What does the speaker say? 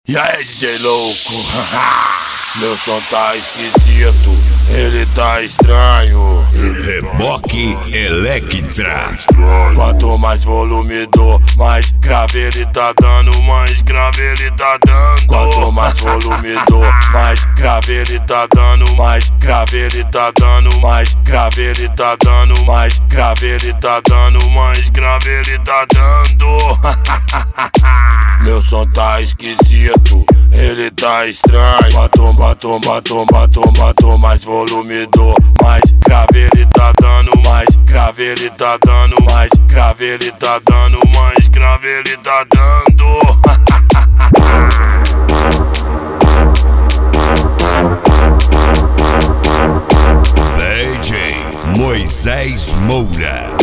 E aí, DJ louco? Meu som tá esquisito, ele tá estranho. Reboque Electra. Quanto mais volume dou, mais grave ele tá dando, mais grave ele tá dando. Quanto mais volume dou, mais grave ele tá dando, mais grave ele tá dando, mais grave ele tá dando, mais grave ele tá dando, mais grave ele tá dando. Meu som tá esquisito, ele tá estranho. Quanto mais volume dou, mais grave ele tá dando, mais grave ele tá dando, mais grave ele tá dando, mais grave ele tá dando. DJ Moisés Moura.